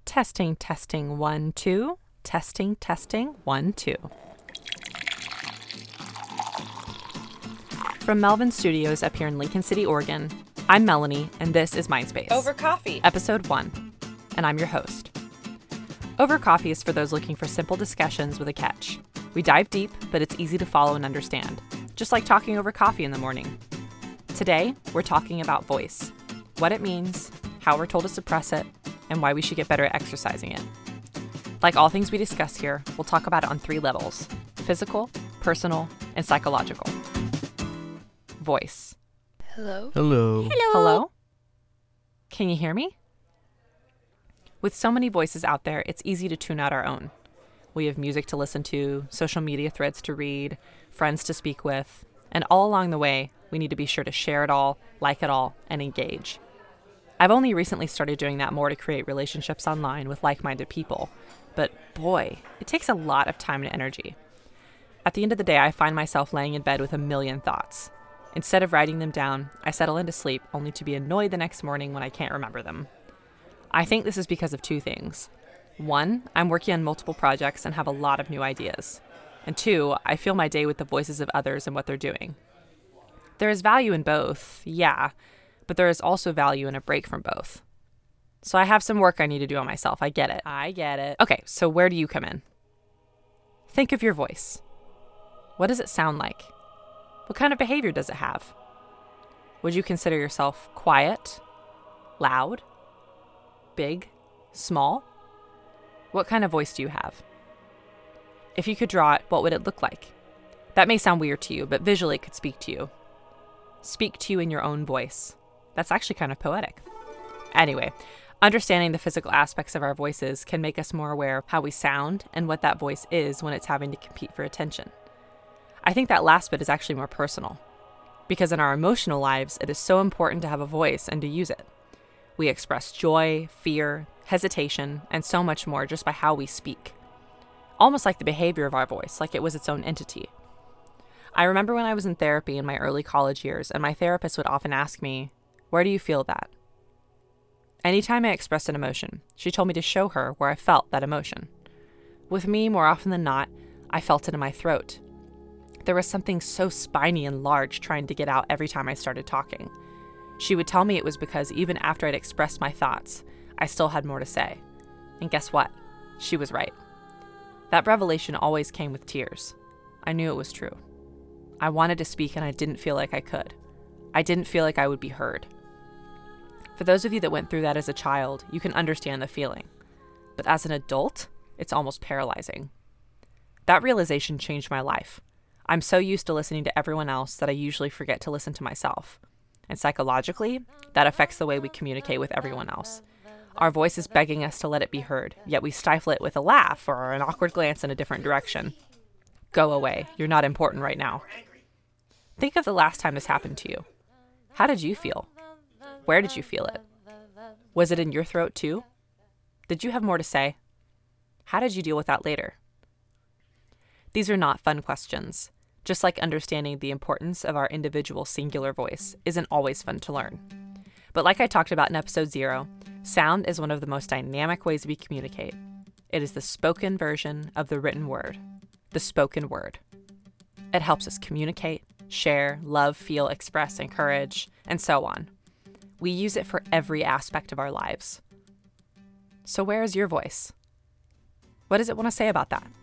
Testing, testing, 1, 2. Testing, testing, 1, 2. From Melvin Studios up here in Lincoln City, Oregon, I'm Melanie, and this is Mindspace. Over Coffee. Episode 1. And I'm your host. Over Coffee is for those looking for simple discussions with a catch. We dive deep, but it's easy to follow and understand, just like talking over coffee in the morning. Today, we're talking about voice, what it means, how we're told to suppress it, and why we should get better at exercising it. Like all things we discuss here, we'll talk about it on 3 levels: physical, personal, and psychological. Voice. Hello. Hello. Hello? Can you hear me? With so many voices out there, it's easy to tune out our own. We have music to listen to, social media threads to read, friends to speak with, and all along the way, we need to be sure to share it all, like it all, and engage. I've only recently started doing that more to create relationships online with like-minded people, but boy, it takes a lot of time and energy. At the end of the day, I find myself laying in bed with a million thoughts. Instead of writing them down, I settle into sleep only to be annoyed the next morning when I can't remember them. I think this is because of 2 things. 1, I'm working on multiple projects and have a lot of new ideas. And 2, I fill my day with the voices of others and what they're doing. There is value in both, yeah, but there is also value in a break from both. So I have some work I need to do on myself. I get it. Okay, so where do you come in? Think of your voice. What does it sound like? What kind of behavior does it have? Would you consider yourself quiet, loud, big, small? What kind of voice do you have? If you could draw it, what would it look like? That may sound weird to you, but visually it could speak to you. Speak to you in your own voice. That's actually kind of poetic. Anyway, understanding the physical aspects of our voices can make us more aware of how we sound and what that voice is when it's having to compete for attention. I think that last bit is actually more personal, because in our emotional lives, it is so important to have a voice and to use it. We express joy, fear, hesitation, and so much more just by how we speak. Almost like the behavior of our voice, like it was its own entity. I remember when I was in therapy in my early college years, and my therapist would often ask me, "Where do you feel that?" Anytime I expressed an emotion, she told me to show her where I felt that emotion. With me, more often than not, I felt it in my throat. There was something so spiny and large trying to get out every time I started talking. She would tell me it was because even after I'd expressed my thoughts, I still had more to say. And guess what? She was right. That revelation always came with tears. I knew it was true. I wanted to speak and I didn't feel like I could. I didn't feel like I would be heard. For those of you that went through that as a child, you can understand the feeling. But as an adult, it's almost paralyzing. That realization changed my life. I'm so used to listening to everyone else that I usually forget to listen to myself. And psychologically, that affects the way we communicate with everyone else. Our voice is begging us to let it be heard, yet we stifle it with a laugh or an awkward glance in a different direction. Go away. You're not important right now. Think of the last time this happened to you. How did you feel? Where did you feel it? Was it in your throat too? Did you have more to say? How did you deal with that later? These are not fun questions. Just like understanding the importance of our individual singular voice isn't always fun to learn. But like I talked about in episode 0, sound is one of the most dynamic ways we communicate. It is the spoken version of the written word, the spoken word. It helps us communicate, share, love, feel, express, encourage, and so on. We use it for every aspect of our lives. So where is your voice? What does it want to say about that?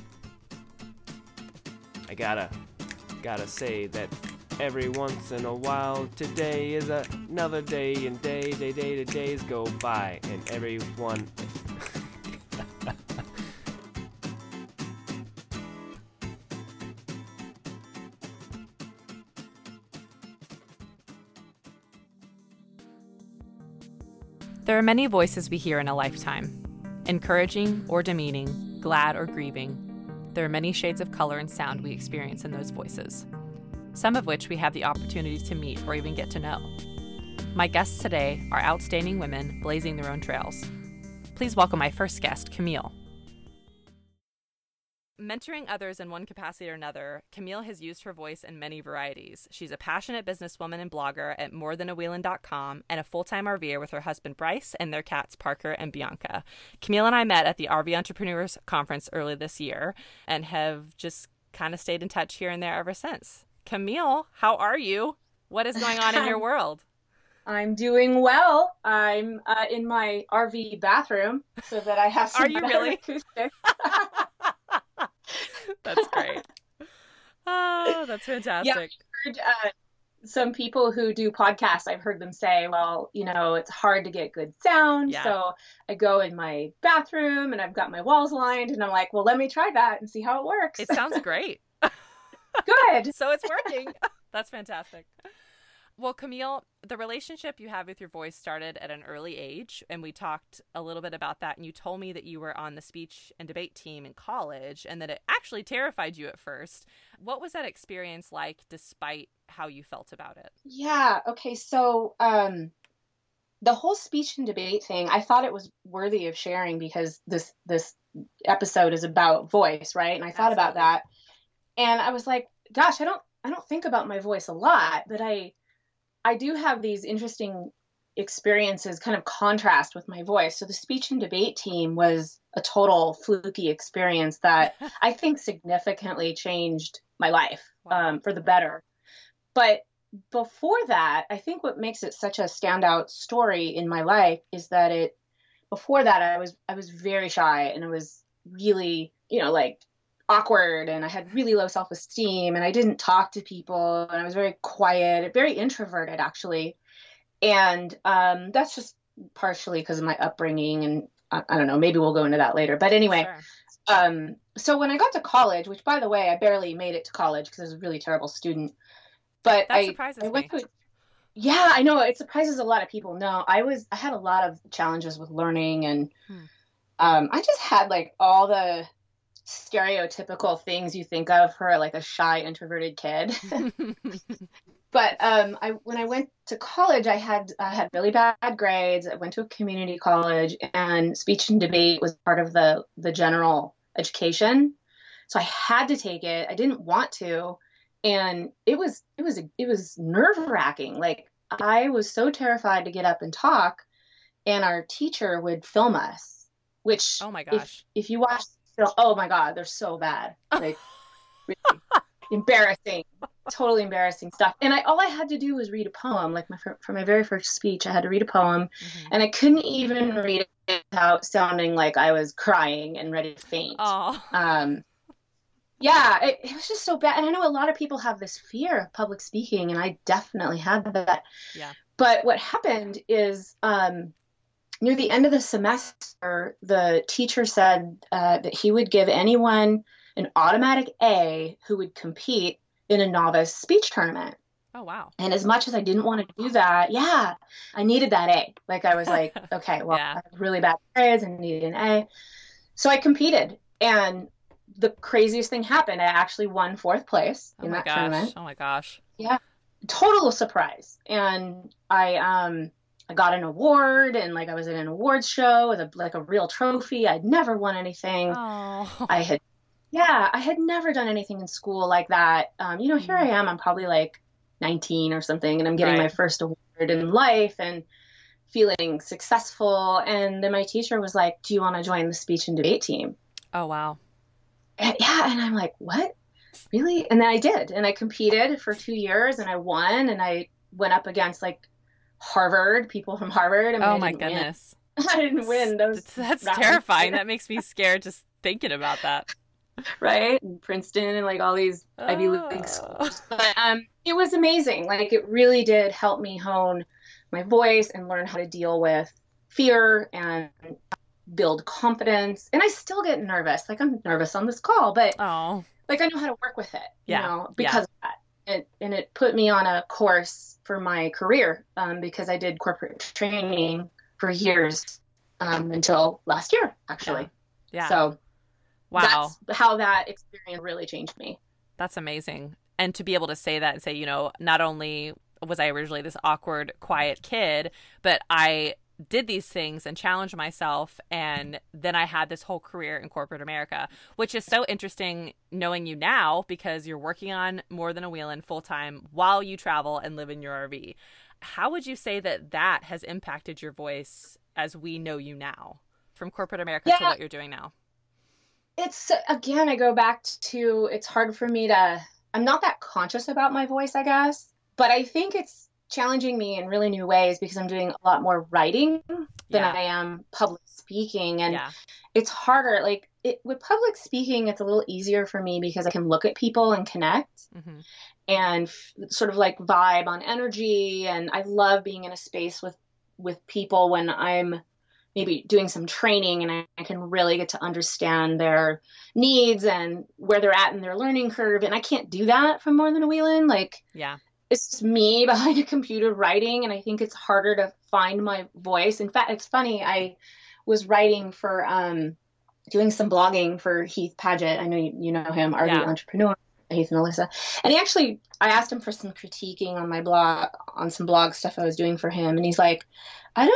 I gotta say that every once in a while, today is another day, and days go by, and everyone. There are many voices we hear in a lifetime, encouraging or demeaning, glad or grieving. There are many shades of color and sound we experience in those voices, some of which we have the opportunity to meet or even get to know. My guests today are outstanding women blazing their own trails. Please welcome my first guest, Camille. Mentoring others in one capacity or another, Camille has used her voice in many varieties. She's a passionate businesswoman and blogger at morethanawheelin.com and a full-time RVer with her husband Bryce and their cats Parker and Bianca. Camille and I met at the RV Entrepreneurs Conference early this year and have just kind of stayed in touch here and there ever since. Camille, how are you? What is going on in your world? I'm doing well. I'm in my RV bathroom so that I have some Are you better really? acoustics. That's great. Oh, that's fantastic. Yeah, I've heard some people who do podcasts, I've heard them say, well, it's hard to get good sound. Yeah. So I go in my bathroom and I've got my walls lined and I'm like, well, let me try that and see how it works. It sounds great. Good. So it's working. That's fantastic. Well, Camille, the relationship you have with your voice started at an early age, and we talked a little bit about that, and you told me that you were on the speech and debate team in college and that it actually terrified you at first. What was that experience like despite how you felt about it? Yeah. Okay. So the whole speech and debate thing, I thought it was worthy of sharing because this episode is about voice, right? And I thought about that, and I was like, gosh, I don't think about my voice a lot, but I do have these interesting experiences kind of contrast with my voice. So the speech and debate team was a total fluky experience that I think significantly changed my life for the better. But before that, I think what makes it such a standout story in my life is that before that, I was very shy and I was really, like awkward and I had really low self-esteem and I didn't talk to people and I was very quiet, very introverted actually. And that's just partially because of my upbringing and I don't know, maybe we'll go into that later. But anyway, sure. So when I got to college, which by the way, I barely made it to college because I was a really terrible student. But that surprises me. Yeah, I know. It surprises a lot of people. No, I had a lot of challenges with learning and I just had like all the stereotypical things you think of for like a shy introverted kid. But when I went to college, I had really bad grades. I went to a community college and speech and debate was part of the general education. So I had to take it. I didn't want to. And it was nerve-wracking. Like I was so terrified to get up and talk, and our teacher would film us, which oh my gosh. If you watch oh my God, they're so bad. Like really embarrassing, totally embarrassing stuff. And all I had to do was read a poem. Like for my very first speech, I had to read a poem and I couldn't even read it without sounding like I was crying and ready to faint. Oh. Yeah, it was just so bad. And I know a lot of people have this fear of public speaking and I definitely had that. Yeah. But what happened is, near the end of the semester, the teacher said that he would give anyone an automatic A who would compete in a novice speech tournament. Oh, wow. And as much as I didn't want to do that, I needed that A. Like I was like, okay, well, I have really bad grades and needed an A. So I competed. And the craziest thing happened. I actually won 4th place in that tournament. Oh, my gosh. Yeah. Total surprise. And I got an award and like I was in an awards show with a real trophy. I'd never won anything. Oh. I had never done anything in school like that. Here I am, I'm probably like 19 or something and I'm getting my first award in life and feeling successful. And then my teacher was like, do you want to join the speech and debate team? Oh, wow. And I'm like, what? Really? And then I did. And I competed for 2 years and I won and I went up against like people from Harvard. Oh my goodness. I didn't win those. That's terrifying. That makes me scared just thinking about that. Right? And Princeton and like all these Ivy League schools. But it was amazing. Like it really did help me hone my voice and learn how to deal with fear and build confidence. And I still get nervous. Like I'm nervous on this call, but like I know how to work with it, because of that. And it put me on a course for my career because I did corporate training for years until last year, actually. Yeah. So wow, that's how that experience really changed me. That's amazing. And to be able to say that and say, not only was I originally this awkward, quiet kid, but I did these things and challenged myself, and then I had this whole career in corporate America, which is so interesting knowing you now because you're working on More Than a Wheelin' full-time while you travel and live in your RV. How would you say that that has impacted your voice as we know you now, from corporate America to what you're doing now? It's, again, I go back to, it's hard for me to, I'm not that conscious about my voice, I guess, but I think it's challenging me in really new ways because I'm doing a lot more writing than I am public speaking. And it's harder. Like with public speaking, it's a little easier for me because I can look at people and connect and sort of like vibe on energy. And I love being in a space with people when I'm maybe doing some training and I can really get to understand their needs and where they're at in their learning curve. And I can't do that from More Than a Wheelin'. Like, it's just me behind a computer writing, and I think it's harder to find my voice. In fact, it's funny, I was writing for, doing some blogging for Heath Paget. I know you know him, RV Entrepreneur, Heath and Alyssa. And I asked him for some critiquing on my blog, on some blog stuff I was doing for him. And he's like, I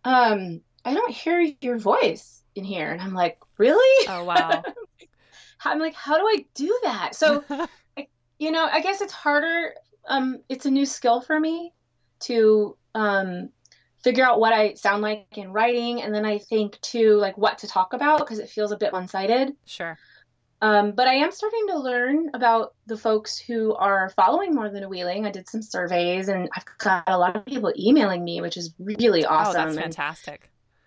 don't hear your voice in here. And I'm like, really? Oh, wow. I'm like, how do I do that? So, I guess it's harder. It's a new skill for me to figure out what I sound like in writing. And then I think too, like what to talk about because it feels a bit one-sided. Sure. But I am starting to learn about the folks who are following More Than a Wheelin'. I did some surveys and I've got a lot of people emailing me, which is really awesome. Oh, that's fantastic.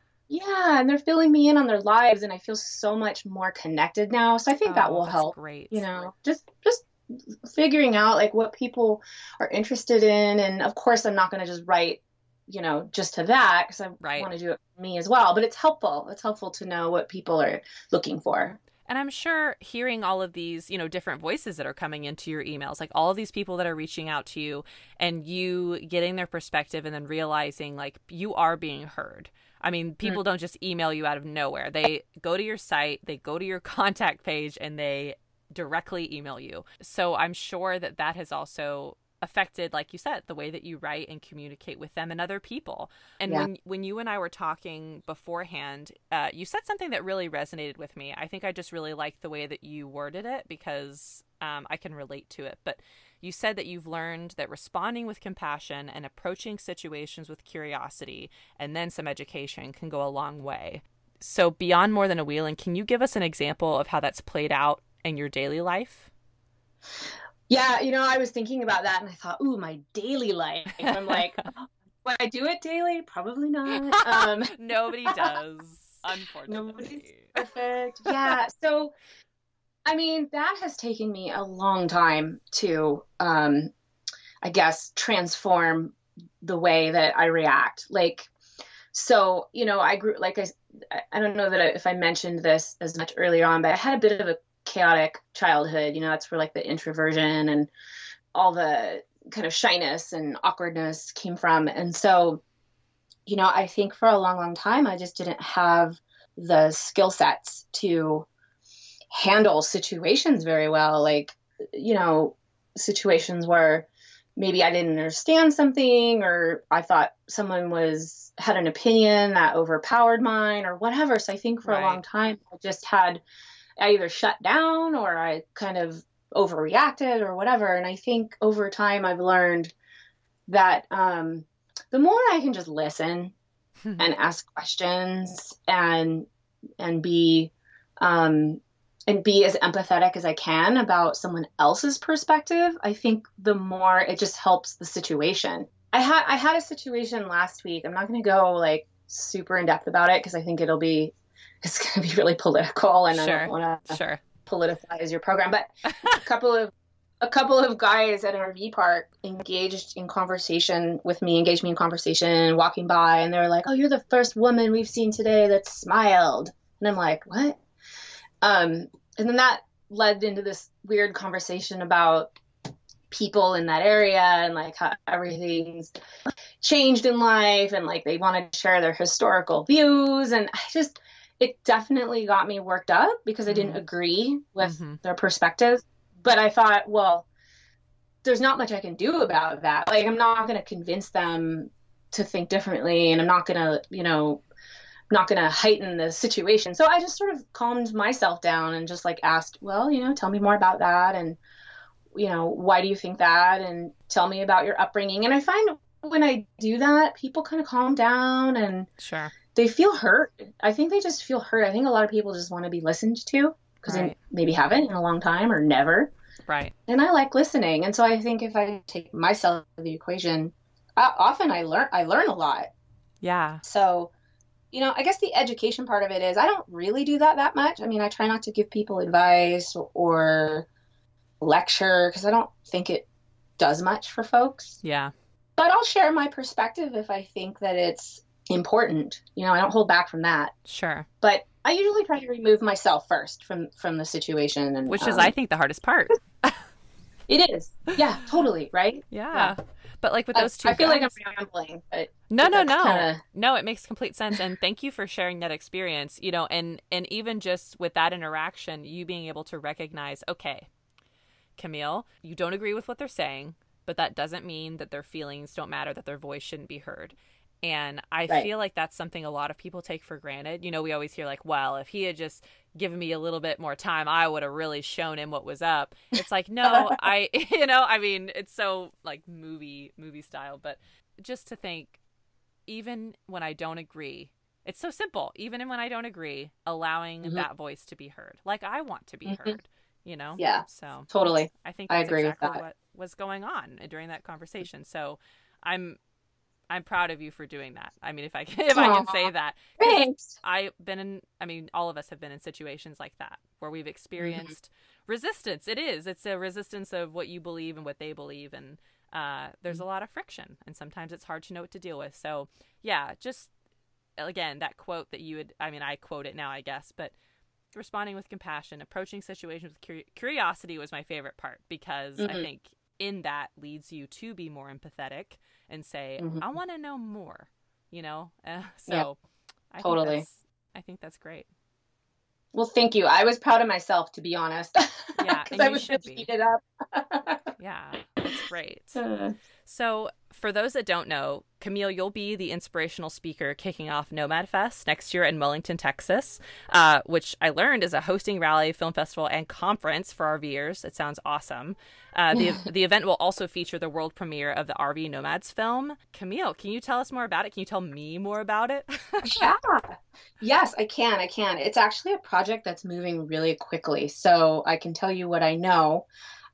And they're filling me in on their lives and I feel so much more connected now. So I think that will help. Great. Just figuring out like what people are interested in. And of course, I'm not going to just write, just to that because I want to do it for me as well. But it's helpful. It's helpful to know what people are looking for. And I'm sure hearing all of these, different voices that are coming into your emails, like all of these people that are reaching out to you and you getting their perspective and then realizing like you are being heard. I mean, people don't just email you out of nowhere. They go to your site, they go to your contact page, and they directly email you. So I'm sure that has also affected, like you said, the way that you write and communicate with them and other people. And when you and I were talking beforehand, you said something that really resonated with me. I think I just really liked the way that you worded it because I can relate to it. But you said that you've learned that responding with compassion and approaching situations with curiosity and then some education can go a long way. So beyond More Than a Wheelin', can you give us an example of how that's played out in your daily life? Yeah, I was thinking about that and I thought, ooh, my daily life. I'm like, would I do it daily? Probably not. Nobody does, unfortunately. Nobody's perfect. Yeah. So, I mean, that has taken me a long time to, I guess, transform the way that I react. Like, so, I grew, like, I don't know that if I mentioned this as much earlier on, but I had a bit of a chaotic childhood. That's where like the introversion and all the kind of shyness and awkwardness came from. And so, I think for a long, long time, I just didn't have the skill sets to handle situations very well. Like, situations where maybe I didn't understand something or I thought someone had an opinion that overpowered mine or whatever. So I think for a long time, I either shut down or I kind of overreacted or whatever. And I think over time I've learned that the more I can just listen and ask questions and be as empathetic as I can about someone else's perspective, I think the more it just helps the situation. I had a situation last week. I'm not going to go like super in depth about it because I think it's going to be really political and I don't want to politicize your program. But a couple of guys at an RV park engaged me in conversation, walking by, and they were like, "Oh, you're the first woman we've seen today that smiled." And I'm like, "What?" And then that led into this weird conversation about people in that area and like how everything's changed in life and like they wanted to share their historical views. And it definitely got me worked up because I didn't agree with their perspective. But I thought, well, there's not much I can do about that. Like, I'm not going to convince them to think differently, and I'm not going to, not going to heighten the situation. So I just sort of calmed myself down and just like asked, well, tell me more about that. And, why do you think that? And tell me about your upbringing. And I find when I do that, people kind of calm down and Sure. they feel heard. I think they just feel heard. I think a lot of people just want to be listened to because they maybe haven't in a long time or never. Right. And I like listening. And so I think if I take myself out of the equation, often I learn a lot. Yeah. So, I guess the education part of it is I don't really do that much. I mean, I try not to give people advice or lecture because I don't think it does much for folks. Yeah. But I'll share my perspective if I think that it's important. I don't hold back from that. Sure. But I usually try to remove myself first from the situation. And which is, I think, the hardest part. It is. Yeah, totally. Right? Yeah. But like with those two I feel guys, like I'm rambling. But No. No, it makes complete sense. And thank you for sharing that experience, and even just with that interaction, you being able to recognize, okay, Camille, you don't agree with what they're saying, but that doesn't mean that their feelings don't matter, that their voice shouldn't be heard. And I feel like that's something a lot of people take for granted. We always hear like, well, if he had just given me a little bit more time, I would have really shown him what was up. It's like, no, I mean, it's so like movie style, but just to think, even when I don't agree, it's so simple. Even when I don't agree, allowing that voice to be heard, like I want to be heard, Yeah. So totally. I think I that's agree exactly with that. what was going on during that conversation. So I'm proud of you for doing that. I mean, if I can say that. Thanks. All of us have been in situations like that where we've experienced resistance. It's a resistance of what you believe and what they believe. And there's a lot of friction, and sometimes it's hard to know what to deal with. So yeah, just again, that quote that I quote it now, I guess, but responding with compassion, approaching situations with curiosity was my favorite part, because I think in that leads you to be more empathetic and say, I want to know more, so totally. I think that's great. Well, thank you. I was proud of myself, to be honest. Yeah. Because I was just heated up. Yeah, that's great. So for those that don't know, Camille, you'll be the inspirational speaker kicking off Nomad Fest next year in Mullington, Texas, which I learned is a hosting rally, film festival, and conference for RVers. It sounds awesome. The event will also feature the world premiere of the RV Nomads film. Camille, can you tell us more about it? Can you tell me more about it? Yeah. Yes, I can. It's actually a project that's moving really quickly, so I can tell you what I know.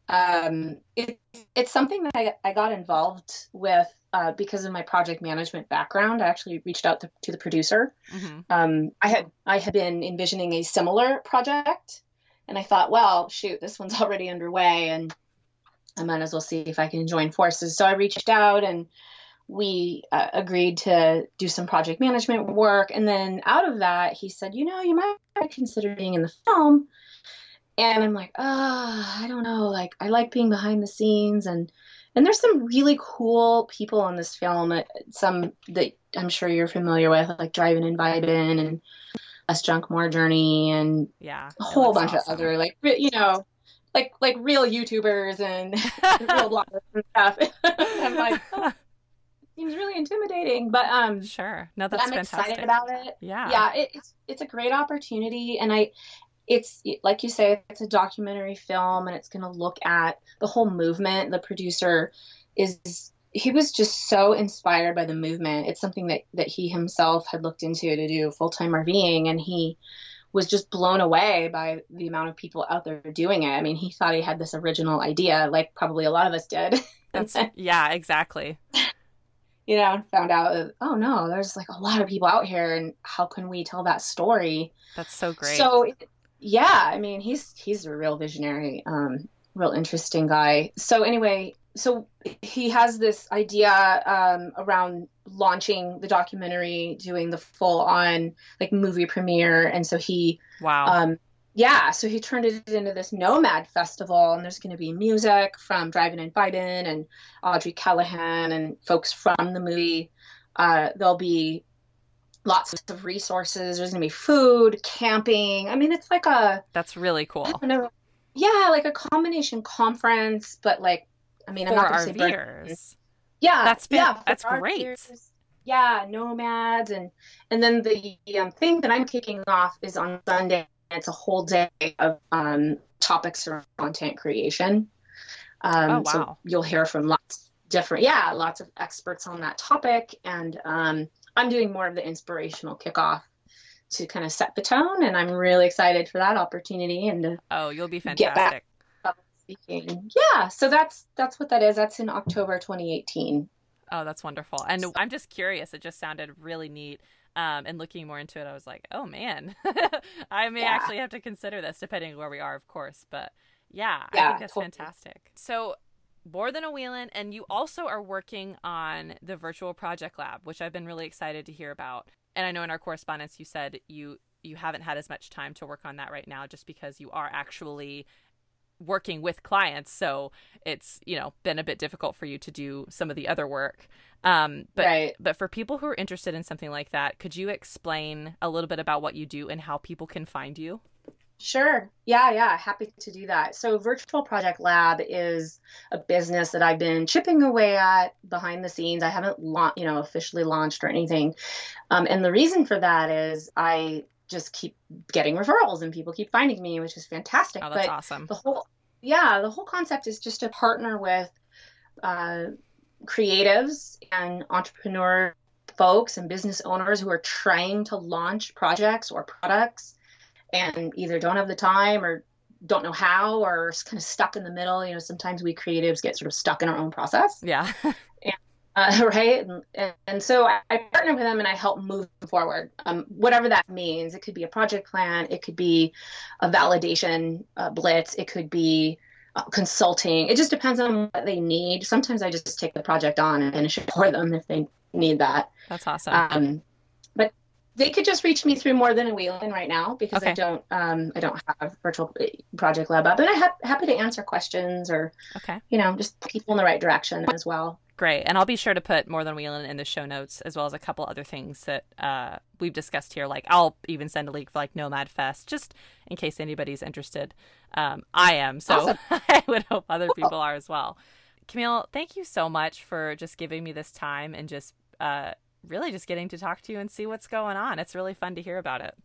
It's something that I got involved with because of my project management background. I actually reached out to the producer. I had been envisioning a similar project, and I thought, well, shoot, this one's already underway, and I might as well see if I can join forces. So I reached out, and we agreed to do some project management work. And then out of that, he said, you might consider being in the film. And I'm like, I don't know. Like, I like being behind the scenes, and there's some really cool people on this film. Some that I'm sure you're familiar with, like Driving and Vibin and Us Junk More Journey, and a whole bunch of other like real YouTubers and real bloggers and stuff. I'm like, it seems really intimidating, but sure. No, that's I'm fantastic. excited about it. Yeah, it's a great opportunity, and it's like you say, it's a documentary film, and it's going to look at the whole movement. The producer he was just so inspired by the movement. It's something that he himself had looked into to do full-time RVing, and he was just blown away by the amount of people out there doing it. I mean, he thought he had this original idea, like probably a lot of us did. Yeah, exactly. Found out that, oh no, there's like a lot of people out here, and how can we tell that story? That's so great. So yeah, I mean, he's a real visionary, real interesting guy. So anyway, so he has this idea around launching the documentary, doing the full on like movie premiere. And so he so he turned it into this Nomad Festival, and there's going to be music from Driving and Vibin and Audrey Callahan and folks from the movie. There'll be lots of resources. There's going to be food, camping. I mean, it's like that's really cool. I don't know. Yeah, like a combination conference, but like, I mean, I'm not going to say RVers. Yeah, that's great. RVers. Yeah, nomads, and then the thing that I'm kicking off is on Sunday. It's a whole day of topics around content creation. Oh, So wow. you'll hear from lots of experts on that topic, and I'm doing more of the inspirational kickoff to kind of set the tone, and I'm really excited for that opportunity and to Oh, you'll be get back fantastic. to public speaking. Yeah, so that's what that is. That's in October 2018. Oh, that's wonderful. And I'm just curious. It just sounded really neat. And looking more into it, I was like, oh man, I may Yeah, actually have to consider this depending on where we are, of course. But yeah, I think yeah, that's totally. fantastic. So, More Than a Wheelin', and you also are working on the virtual project lab, which I've been really excited to hear about. And I know in our correspondence you said you haven't had as much time to work on that right now just because you are actually working with clients, so it's been a bit difficult for you to do some of the other work. But Right. for people who are interested in something like that, could you explain a little bit about what you do and how people can find you? Sure. Yeah, yeah. Happy to do that. So, Virtual Project Lab is a business that I've been chipping away at behind the scenes. I haven't, officially launched or anything. And the reason for that is I just keep getting referrals and people keep finding me, which is fantastic. Oh, that's But awesome. the whole concept is just to partner with uh, creatives and entrepreneur folks and business owners who are trying to launch projects or products and either don't have the time or don't know how or kind of stuck in the middle. Sometimes we creatives get sort of stuck in our own process. Yeah. And, right. And so I partner with them and I help move them forward. Whatever that means. It could be a project plan. It could be a validation blitz. It could be consulting. It just depends on what they need. Sometimes I just take the project on and finish it for them if they need that. That's awesome. But they could just reach me through More Than a Wheelin' right now because Okay. I don't have Virtual Project Lab up, and I'm happy to answer questions or Okay. just put people in the right direction as well. Great. And I'll be sure to put More Than Wheelin' in the show notes, as well as a couple other things that we've discussed here. Like, I'll even send a link for like Nomad Fest, just in case anybody's interested. I am, so Awesome. I would hope other Cool. people are as well. Camille, thank you so much for just giving me this time and just really just getting to talk to you and see what's going on. It's really fun to hear about it.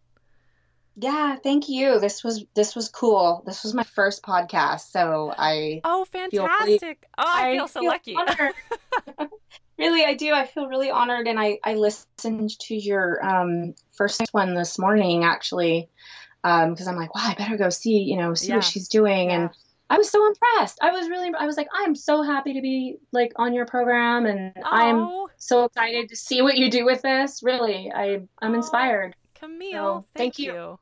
Yeah, thank you. This was cool. This was my first podcast, so I Oh, feel really fantastic. Oh, I I feel so feel lucky. honored. Really, I do. I feel really honored, and I listened to your first one this morning actually, because I'm like, wow, I better go see what Yeah. she's doing, Yeah. and I was so impressed. I was like, I'm so happy to be like on your program, and I'm Oh, so excited to see what you do with this. Really, I'm oh, inspired. Camille, So thank thank you. you.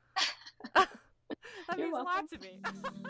That You're means a lot welcome. to me.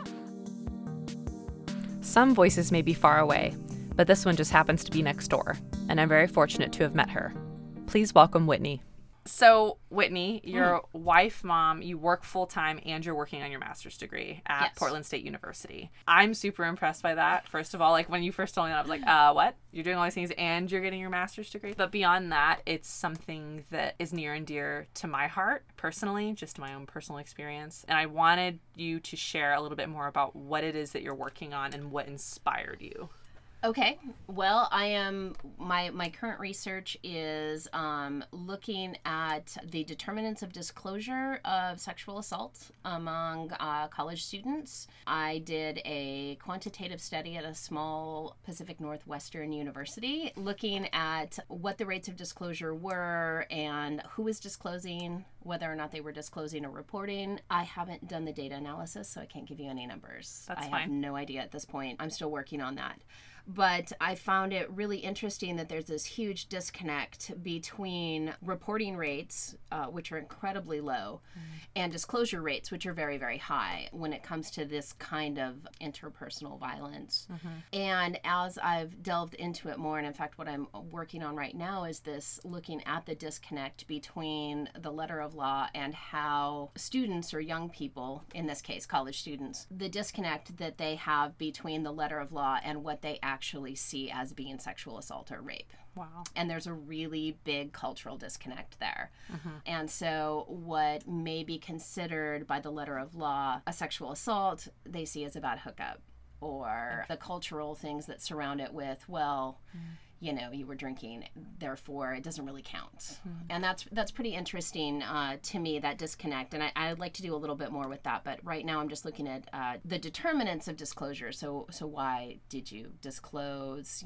Some voices may be far away, but this one just happens to be next door, and I'm very fortunate to have met her. Please welcome Whitney. So, Whitney, you're a wife, mom, you work full time, and you're working on your master's degree at Yes. Portland State University. I'm super impressed by that. First of all, like when you first told me that, I was like, what? You're doing all these things and you're getting your master's degree? But beyond that, it's something that is near and dear to my heart personally, just my own personal experience. And I wanted you to share a little bit more about what it is that you're working on and what inspired you. Okay. Well, I am my current research is looking at the determinants of disclosure of sexual assault among college students. I did a quantitative study at a small Pacific Northwestern university looking at what the rates of disclosure were and who was disclosing, whether or not they were disclosing or reporting. I haven't done the data analysis, so I can't give you any numbers. That's I fine. have no idea at this point. I'm still working on that. But I found it really interesting that there's this huge disconnect between reporting rates, which are incredibly low, and disclosure rates, which are very, very high when it comes to this kind of interpersonal violence. And as I've delved into it more, and in fact, what I'm working on right now is this looking at the disconnect between the letter of law and how students or young people, in this case, college students, the disconnect that they have between the letter of law and what they actually see as being sexual assault or rape. Wow. And there's a really big cultural disconnect there. And so, what may be considered by the letter of law a sexual assault, they see as a bad hookup, or the cultural things that surround it with, well, you were drinking, therefore it doesn't really count. And that's pretty interesting to me, that disconnect. And I'd like to do a little bit more with that. But right now I'm just looking at the determinants of disclosure. So why did you disclose?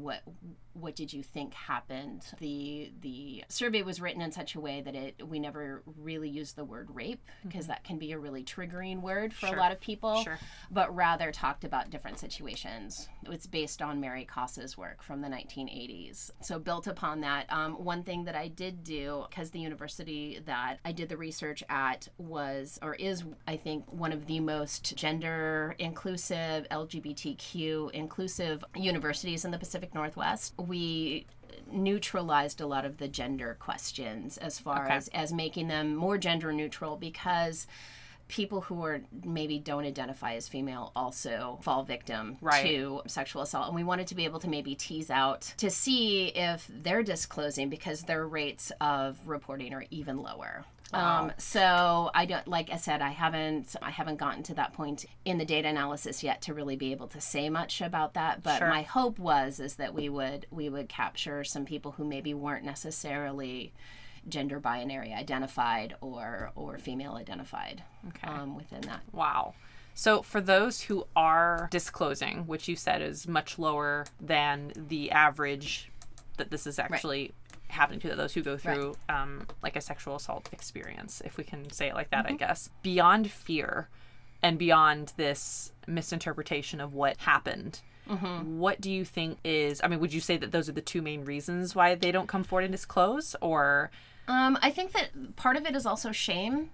What did you think happened? The survey was written in such a way that we never really used the word rape, because that can be a really triggering word for a lot of people, but rather talked about different situations. It's based on Mary Koss's work from the 1980s. So built upon that, one thing that I did do, because the university that I did the research at is, I think, one of the most gender inclusive, LGBTQ inclusive universities in the Pacific Northwest, we neutralized a lot of the gender questions as far as making them more gender neutral, because people who maybe don't identify as female also fall victim to sexual assault. And we wanted to be able to maybe tease out to see if they're disclosing, because their rates of reporting are even lower. Wow. So I don't, like I said, I haven't gotten to that point in the data analysis yet to really be able to say much about that. But my hope is that we would capture some people who maybe weren't necessarily gender binary identified or female identified within that. Wow. So for those who are disclosing, which you said is much lower than the average that this is actually happening to, those who go through like a sexual assault experience, if we can say it like that, I guess, beyond fear and beyond this misinterpretation of what happened, what do you think is, would you say that those are the two main reasons why they don't come forward and disclose, or? I think that part of it is also shame.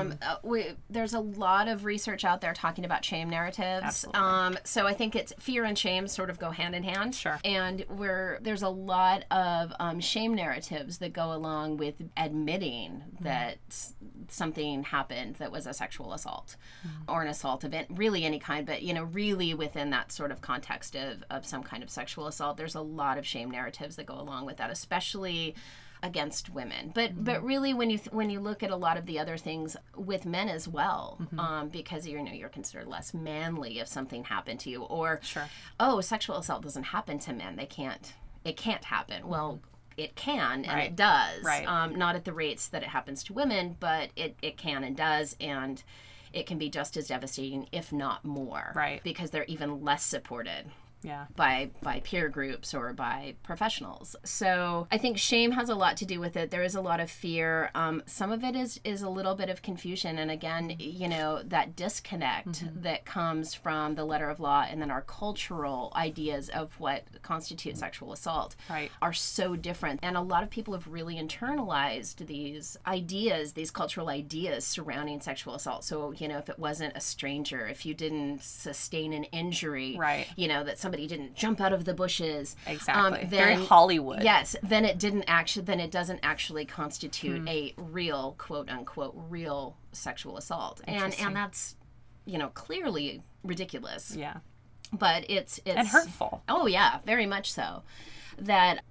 There's a lot of research out there talking about shame narratives. So I think it's fear and shame sort of go hand in hand. Sure. And there's a lot of shame narratives that go along with admitting that something happened that was a sexual assault or an assault event, really any kind, but really within that sort of context of some kind of sexual assault. There's a lot of shame narratives that go along with that, especially against women, but really when you look at a lot of the other things with men as well, because you're considered less manly if something happened to you, or sexual assault doesn't happen to men, it can't happen. Well, it can, and it does, not at the rates that it happens to women, but it can and does, and it can be just as devastating, if not more, because they're even less supported by peer groups or by professionals. So I think shame has a lot to do with it. There is a lot of fear. Some of it is a little bit of confusion. And again, that disconnect that comes from the letter of law and then our cultural ideas of what constitutes sexual assault are so different. And a lot of people have really internalized these ideas, these cultural ideas surrounding sexual assault. So, if it wasn't a stranger, if you didn't sustain an injury, that somebody didn't jump out of the bushes. Exactly. Very Hollywood. Yes. Then it doesn't actually constitute a real, quote unquote, real sexual assault. And that's, clearly ridiculous. Yeah. But it's and hurtful. Oh yeah, very much so. That,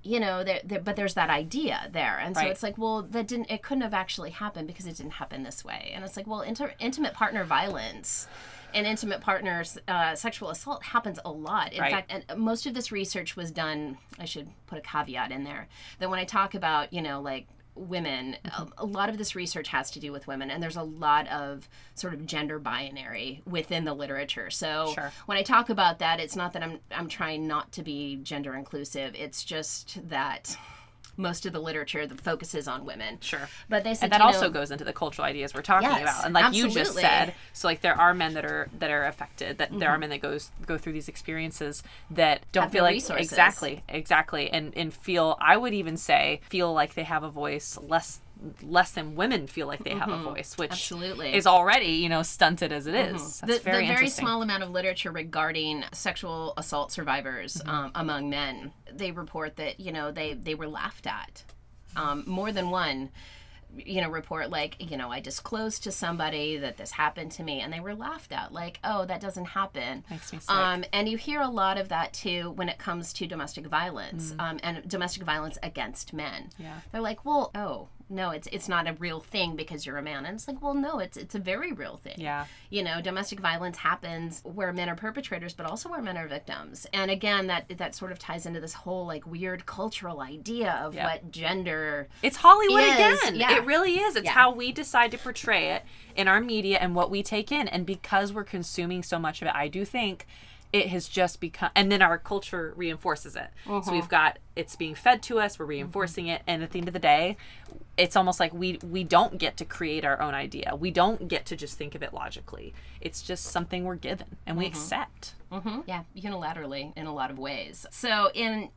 but there's that idea there. And so it's like, well, it couldn't have actually happened because it didn't happen this way. And it's like, well, intimate partner violence and intimate partners, sexual assault happens a lot. In fact, and most of this research was done, I should put a caveat in there, that when I talk about, like women, a lot of this research has to do with women, and there's a lot of sort of gender binary within the literature. So when I talk about that, it's not that I'm trying not to be gender inclusive. It's just that most of the literature that focuses on women. Sure. But they said, and that also goes into the cultural ideas we're talking about. And like you just said, so like there are men that are affected, that there are men that go through these experiences that don't feel like resources. Exactly. And feel, I would even say, feel like they have a voice less than women feel like they have a voice, which is already, stunted as it is. That's the very small amount of literature regarding sexual assault survivors among men, they report that, they were laughed at. More than one, report like, I disclosed to somebody that this happened to me, and they were laughed at, like, oh, that doesn't happen. Makes me sick. And you hear a lot of that too when it comes to domestic violence, and domestic violence against men. Yeah. They're like, well, oh, no, it's not a real thing because you're a man. And it's like, well, no, it's a very real thing. Yeah. You know, domestic violence happens where men are perpetrators, but also where men are victims. And again, that sort of ties into this whole like weird cultural idea of what gender It's Hollywood is. again. Yeah. It really is. It's how we decide to portray it in our media and what we take in. And because we're consuming so much of it, I do think it has just become, and then our culture reinforces it. So we've got, it's being fed to us, we're reinforcing it, and at the end of the day, it's almost like we don't get to create our own idea. We don't get to just think of it logically. It's just something we're given, and we accept. Yeah, unilaterally in a lot of ways. So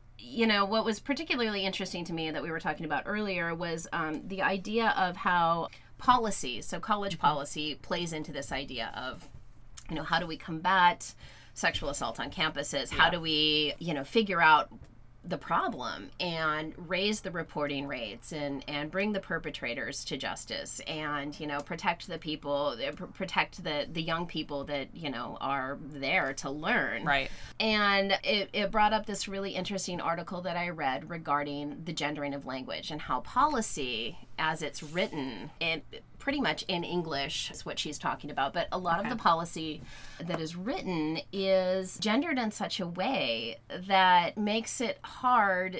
what was particularly interesting to me that we were talking about earlier was the idea of how policies, so college policy plays into this idea of, how do we combat sexual assault on campuses? How do we, figure out the problem and raise the reporting rates and bring the perpetrators to justice and, protect the people, protect the young people that, are there to learn. Right. And it brought up this really interesting article that I read regarding the gendering of language and how policy, as it's written, pretty much in English is what she's talking about, but a lot of the policy that is written is gendered in such a way that makes it hard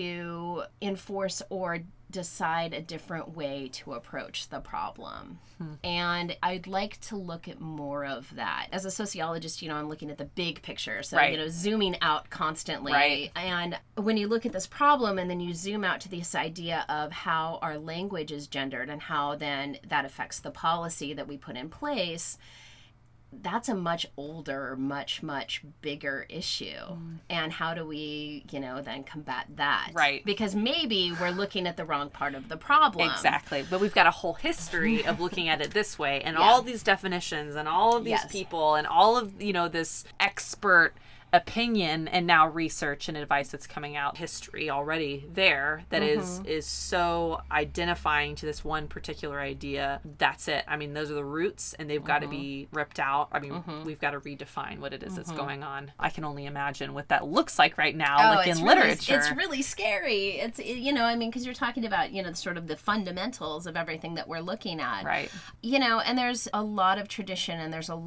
to enforce or decide a different way to approach the problem. And I'd like to look at more of that. As a sociologist, I'm looking at the big picture. So, zooming out constantly. Right. And when you look at this problem and then you zoom out to this idea of how our language is gendered and how then that affects the policy that we put in place, that's a much older, much, much bigger issue. And how do we, then combat that? Right. Because maybe we're looking at the wrong part of the problem. Exactly. But we've got a whole history of looking at it this way and all these definitions and all of these people and all of, this expert opinion and now research and advice that's coming out, history already there that is so identifying to this one particular idea. That's it. I mean, those are the roots and they've got to be ripped out. I mean, we've got to redefine what it is that's going on. I can only imagine what that looks like right now, in literature. It's really scary. It's, because you're talking about, sort of the fundamentals of everything that we're looking at. Right. And there's a lot of tradition and there's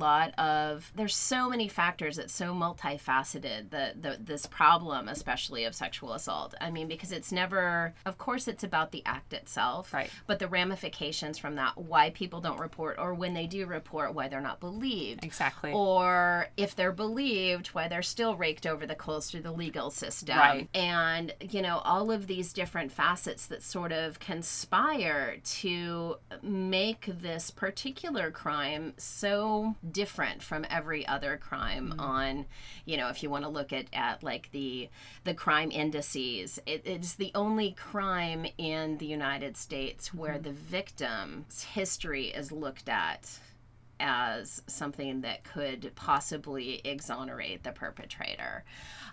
so many factors. It's so multifaceted, this problem, especially of sexual assault. I mean, because it's never, of course, it's about the act itself, right? But the ramifications from that, why people don't report, or when they do report, why they're not believed. Exactly. Or if they're believed, why they're still raked over the coals through the legal system. Right. And, all of these different facets that sort of conspire to make this particular crime so different from every other crime on, if you want to look at like the crime indices, it's the only crime in the United States where the victim's history is looked at as something that could possibly exonerate the perpetrator.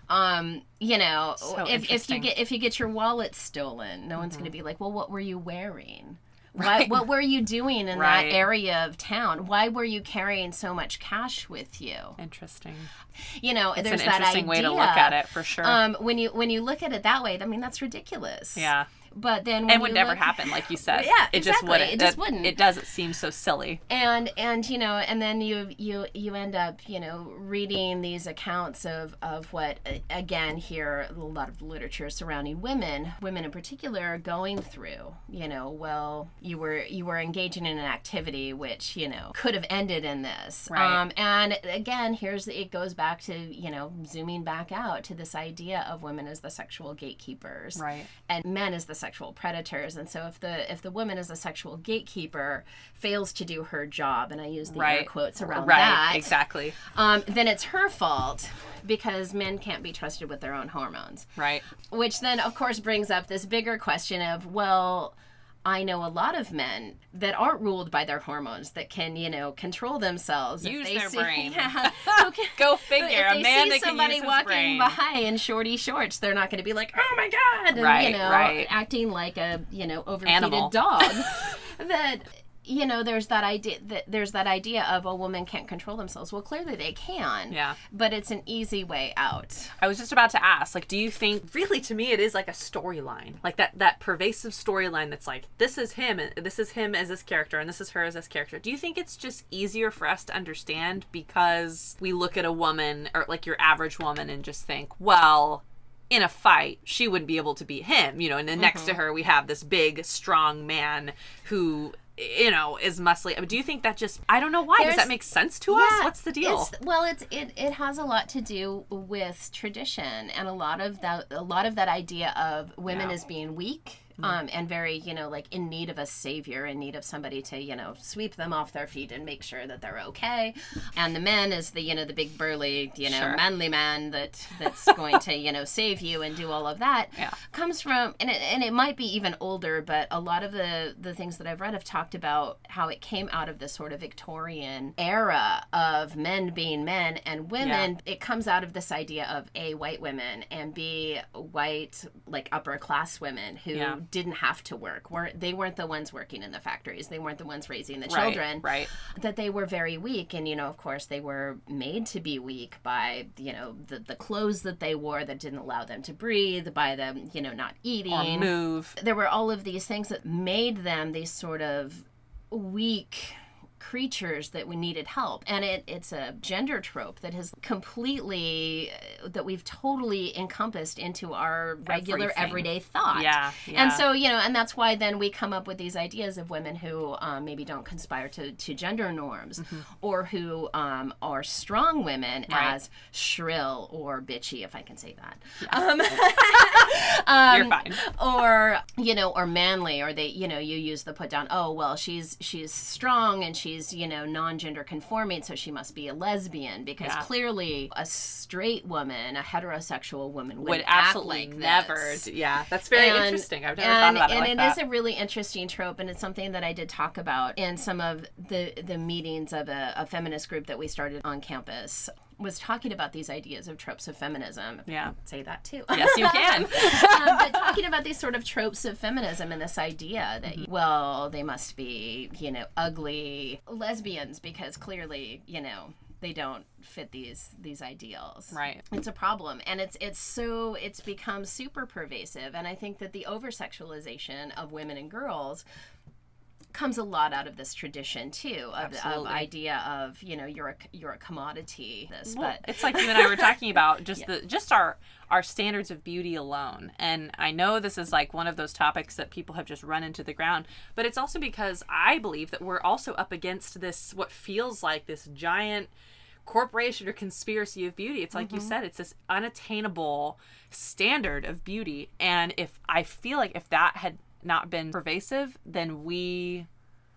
If you get your wallet stolen, no one's going to be like, well, what were you wearing? Right. What were you doing in that area of town? Why were you carrying so much cash with you? Interesting. It's there's an interesting way to look at it, for sure. When you look at it that way, I mean, that's ridiculous. Yeah. But then it would never happen, like you said. Yeah, it exactly. It just wouldn't. It does. It seems so silly. And then you end up reading these accounts of what, again, here a lot of literature surrounding women in particular are going through. Well, you were engaging in an activity which could have ended in this. Right. And again, it goes back to zooming back out to this idea of women as the sexual gatekeepers, right, and men as the sexual predators. And so if the woman as a sexual gatekeeper fails to do her job, and I use the air quotes around that, exactly, then it's her fault because men can't be trusted with their own hormones. Right. Which then, of course, brings up this bigger question of, well, I know a lot of men that aren't ruled by their hormones that can, control themselves. Use their brain. Yeah. Go figure. If a man they see that can somebody use his walking brain. by in shorty shorts, they're not going to be like, oh my God, and, right. acting like a, overheated animal dog. That, you know, there's that idea of a woman can't control themselves. Well, clearly they can. Yeah. But it's an easy way out. I was just about to ask, like, do you think, really, to me, it is like a storyline, like that pervasive storyline that's like, this is him, and this is him as this character, and this is her as this character. Do you think it's just easier for us to understand because we look at a woman, or like your average woman, and just think, well, in a fight, she wouldn't be able to beat him, you know, and then next to her, we have this big, strong man who, you know, is muscly. I mean, do you think that just, I don't know why. Does that make sense to us? What's the deal? It has a lot to do with tradition, and a lot of that idea of women as being weak. And very, you know, like in need of a savior, in need of somebody to, you know, sweep them off their feet and make sure that they're okay. And the man is the, you know, the big burly, you know, manly man that's going to, you know, save you and do all of that. Yeah. Comes from, and it might be even older, but a lot of the things that I've read have talked about how it came out of this sort of Victorian era of men being men and women. It comes out of this idea of A, white women, and B, white, like upper class women who didn't have to work. They weren't the ones working in the factories. They weren't the ones raising the children. Right. That they were very weak. And, you know, of course, they were made to be weak by, you know, the clothes that they wore that didn't allow them to breathe, by them, you know, not eating. Or move. There were all of these things that made them these sort of weak creatures that we needed help. And it's a gender trope that has completely, that we've totally encompassed into our regular everyday thought. Yeah. And so, you know, and that's why then we come up with these ideas of women who maybe don't conspire to gender norms, or who are strong women as shrill or bitchy, if I can say that. You're fine. Or, you know, or manly, or they, you know, you use the put down, oh, well, she's strong and she's, you know, non-gender conforming, so she must be a lesbian, because clearly a straight woman, a heterosexual woman would absolutely act like never this. That's very interesting. I've never thought about it like that. And it is a really interesting trope, and it's something that I did talk about in some of the meetings of a feminist group that we started on campus. Was talking about these ideas of tropes of feminism. Yeah. Say that too. Yes, you can. But talking about these sort of tropes of feminism and this idea that, well, they must be, you know, ugly lesbians because clearly, you know, they don't fit these ideals. Right. It's a problem. And it's become super pervasive. And I think that the over-sexualization of women and girls comes a lot out of this tradition too, of idea of, you know, you're a commodity. But it's like you and I were talking about just our standards of beauty alone. And I know this is like one of those topics that people have just run into the ground, but it's also because I believe that we're also up against this, what feels like this giant corporation or conspiracy of beauty. It's like you said, it's this unattainable standard of beauty. And if I feel like if that had not been pervasive, then we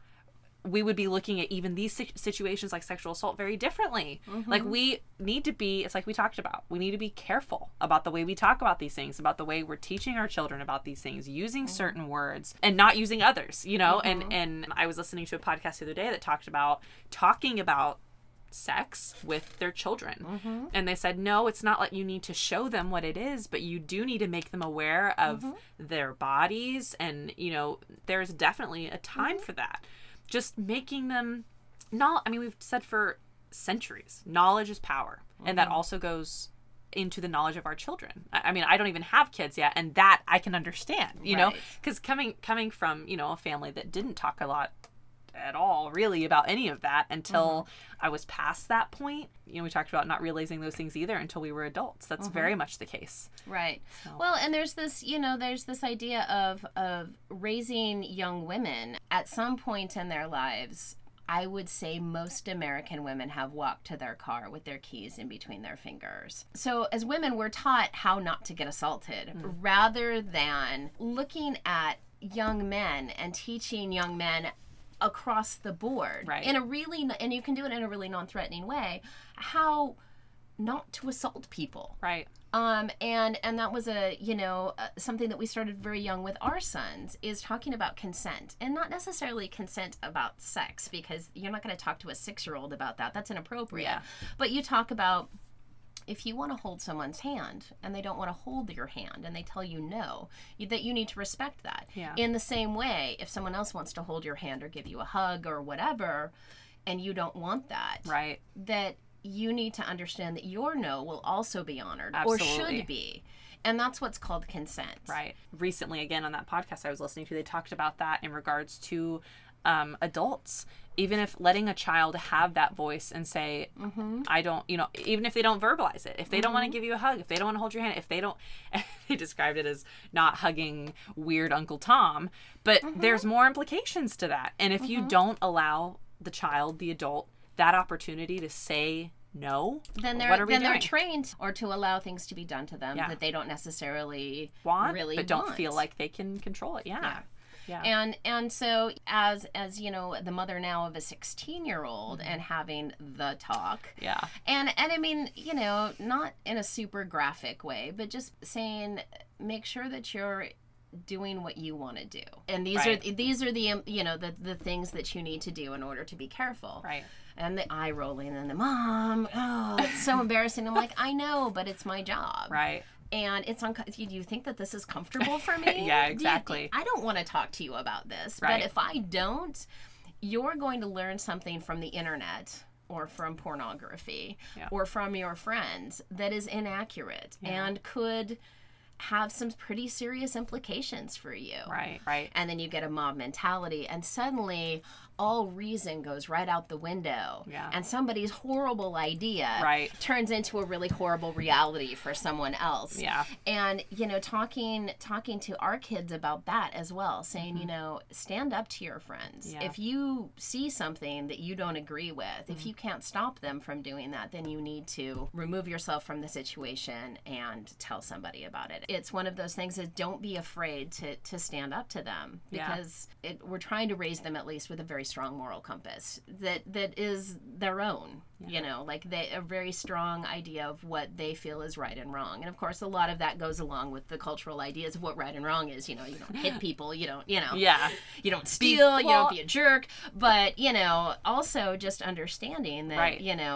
would be looking at even these situations like sexual assault very differently. Like we need to be, it's like we talked about, we need to be careful about the way we talk about these things, about the way we're teaching our children about these things, using certain words and not using others, you know. And I was listening to a podcast the other day that talked about talking about sex with their children, and they said, no, it's not like you need to show them what it is, but you do need to make them aware of their bodies, and, you know, there's definitely a time for that. Just making them we've said for centuries, knowledge is power, and that also goes into the knowledge of our children. I mean, I don't even have kids yet, and that I can understand, you know, because coming from, you know, a family that didn't talk a lot at all really about any of that until I was past that point. You know, we talked about not realizing those things either until we were adults. That's very much the case. Right. So. Well, and there's this, you know, there's this idea of raising young women at some point in their lives. I would say most American women have walked to their car with their keys in between their fingers. So as women, we're taught how not to get assaulted rather than looking at young men and teaching young men across the board, in a really, and you can do it in a really non-threatening way, how not to assault people, and that was something that we started very young with our sons, is talking about consent, and not necessarily consent about sex, because you're not going to talk to a 6-year-old about that. That's inappropriate. But you talk about, if you want to hold someone's hand and they don't want to hold your hand and they tell you no, that you need to respect that. Yeah. In the same way, if someone else wants to hold your hand or give you a hug or whatever, and you don't want that, Right. that you need to understand that your no will also be honored Absolutely. or should be. And that's what's called consent. Right. Recently, again, on that podcast I was listening to, they talked about that in regards to adults. Even if letting a child have that voice and say, I don't, even if they don't verbalize it, if they don't want to give you a hug, if they don't want to hold your hand, if they don't, they described it as not hugging weird Uncle Tom, but there's more implications to that. And if you don't allow the child, the adult, that opportunity to say no, then they're trained or to allow things to be done to them that they don't necessarily but don't feel like they can control it. Yeah. And so as the mother now of a 16-year-old and having the talk. Yeah. And I mean, not in a super graphic way, but just saying, make sure that you're doing what you want to do. And these are the things that you need to do in order to be careful. Right. And the eye rolling and the mom, it's so embarrassing. I'm like, I know, but it's my job. Right. And it's do you think that this is comfortable for me? Yeah, exactly. I don't want to talk to you about this. Right. But if I don't, you're going to learn something from the internet or from pornography or from your friends that is inaccurate and could have some pretty serious implications for you. Right. And then you get a mob mentality, and suddenly all reason goes right out the window. Yeah. And somebody's horrible idea turns into a really horrible reality for someone else. Yeah. And, talking to our kids about that as well, saying, stand up to your friends. Yeah. If you see something that you don't agree with, if you can't stop them from doing that, then you need to remove yourself from the situation and tell somebody about it. It's one of those things that don't be afraid to stand up to them, because we're trying to raise them at least with a very strong moral compass that is their own. Like a very strong idea of what they feel is right and wrong. And of course, a lot of that goes along with the cultural ideas of what right and wrong is. You don't hit people, you don't steal, you don't be a jerk. But, also just understanding that,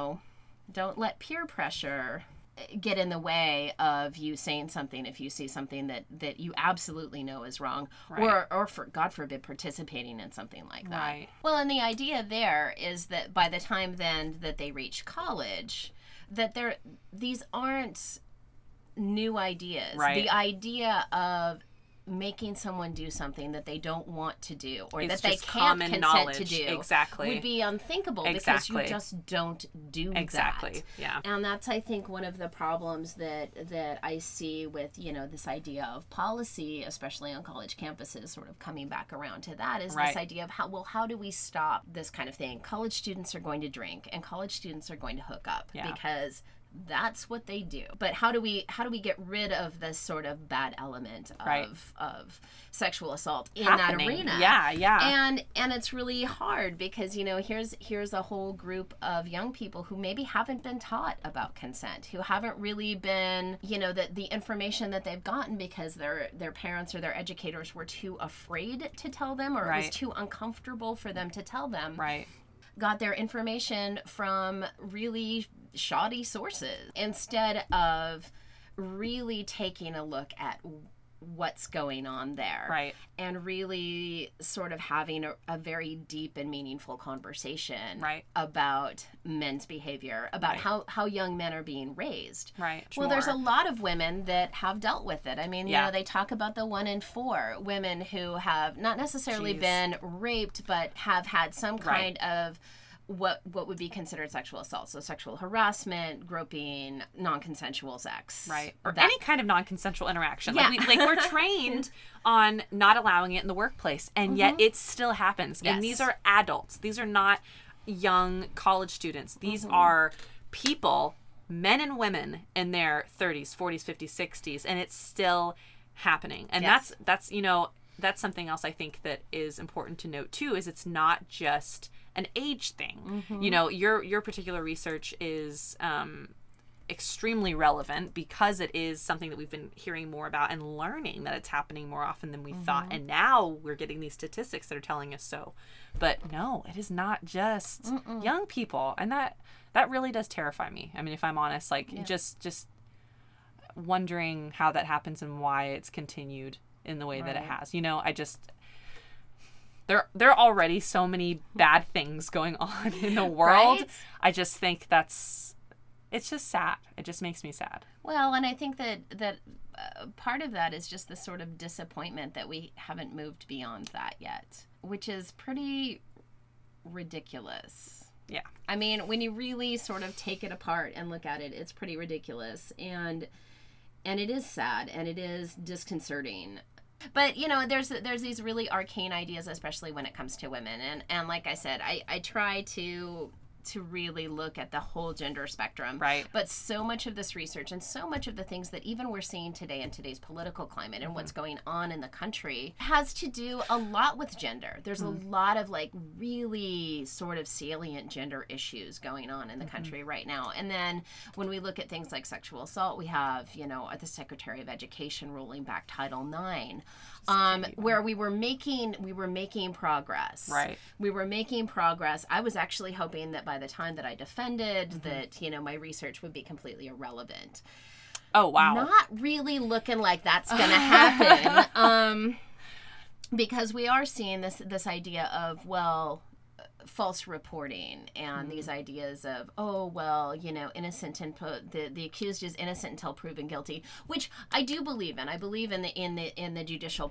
don't let peer pressure get in the way of you saying something if you see something that you absolutely know is wrong, or for God forbid participating in something like that. Right. Well, and the idea there is that by the time then that they reach college, that these aren't new ideas. Right. The idea of making someone do something that they don't want to do or that they can't consent to do would be unthinkable because you just don't do that. Yeah. And that's, I think, one of the problems that I see with, this idea of policy, especially on college campuses, sort of coming back around to that, is this idea of how do we stop this kind of thing? College students are going to drink and college students are going to hook up because that's what they do. But how do we get rid of this sort of bad element of sexual assault in that arena? Yeah. And it's really hard because here's a whole group of young people who maybe haven't been taught about consent, who haven't really been the information that they've gotten because their parents or their educators were too afraid to tell them, or it was too uncomfortable for them to tell them. Got their information from really shoddy sources instead of really taking a look at what's going on there and really sort of having a very deep and meaningful conversation about men's behavior, about how young men are being raised. Well, there's a lot of women that have dealt with it. I mean, they talk about the 1 in 4 women who have not necessarily been raped, but have had some kind of what would be considered sexual assault. So sexual harassment, groping, non-consensual sex. Or any kind of non-consensual interaction. We're trained on not allowing it in the workplace, and yet it still happens. And these are adults. These are not young college students. These are people, men and women in their 30s, 40s, 50s, 60s, and it's still happening. And that's something else I think that is important to note too, is it's not just an age thing. Your particular research is extremely relevant because it is something that we've been hearing more about and learning that it's happening more often than we thought. And now we're getting these statistics that are telling us so. But no, it is not just young people. And that really does terrify me. I mean, if I'm honest, like just wondering how that happens and why it's continued in the way that it has. You know, I just... There are already so many bad things going on in the world. Right? I just think it's just sad. It just makes me sad. Well, and I think that part of that is just the sort of disappointment that we haven't moved beyond that yet, which is pretty ridiculous. Yeah. I mean, when you really sort of take it apart and look at it, it's pretty ridiculous. And it is sad and it is disconcerting. But, you know, there's these really arcane ideas, especially when it comes to women. And like I said, I try to really look at the whole gender spectrum. Right. But so much of this research and so much of the things that even we're seeing today in today's political climate and what's going on in the country has to do a lot with gender. There's a lot of like really sort of salient gender issues going on in the country right now. And then when we look at things like sexual assault, we have, you know, the Secretary of Education rolling back Title IX. Where we were making progress. Right. We were making progress. I was actually hoping that by the time that I defended that, you know, my research would be completely irrelevant. Oh, wow. Not really looking like that's going to happen. Because we are seeing this idea of, well, false reporting and these ideas of, oh, well, you know, innocent and the accused is innocent until proven guilty, which I do believe in. I believe in the judicial